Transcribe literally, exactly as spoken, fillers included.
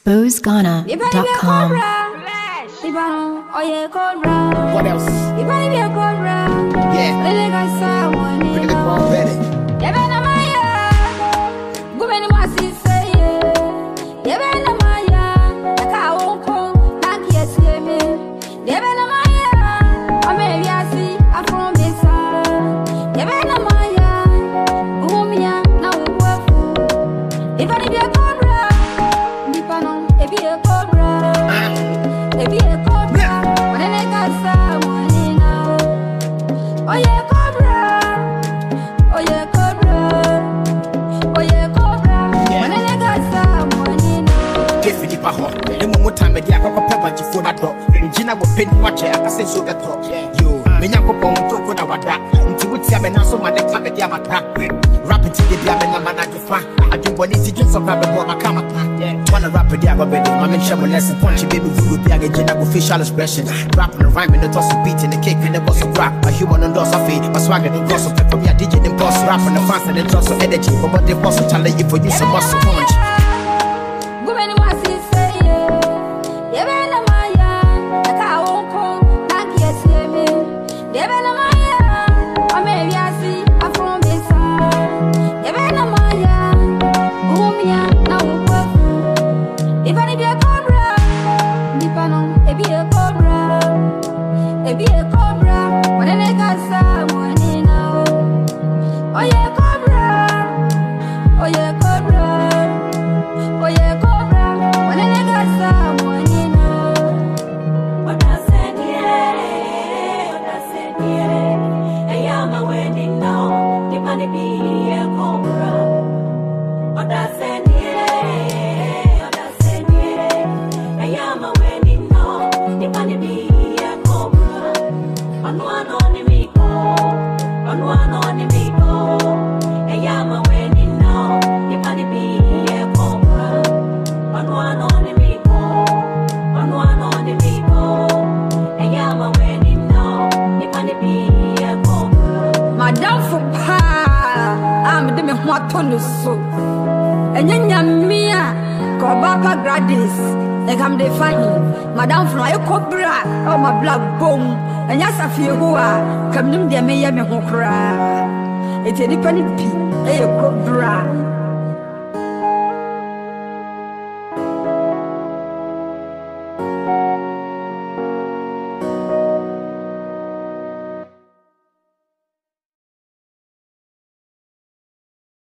expose ghana dot com. What else? Yeah. Pretty good one, Betty. Time media ko papa jifo na do ngina wo pedi wache akase so beto yo menya ko pon to ko na wada nti wutia me na so ma de ka media mata rap it dey dia me na mana jifa adwumbo ni ti so ka be bo maka mata wanna rap dia go be do ma me shamo lesson punch baby voodoo bia ge jina go facial expression rap and rhyme in the toss beat in the kick in the boss of rap a human on dos afi my swagger the boss of pepper me D J the boss rap and the fans and the toss of energy but the boss challenge you for you some muscle punch. Madam Fly Cobra, oh my black bone, and yes, I feel who are come in there, may have me. It's a dependent pea, a cobra.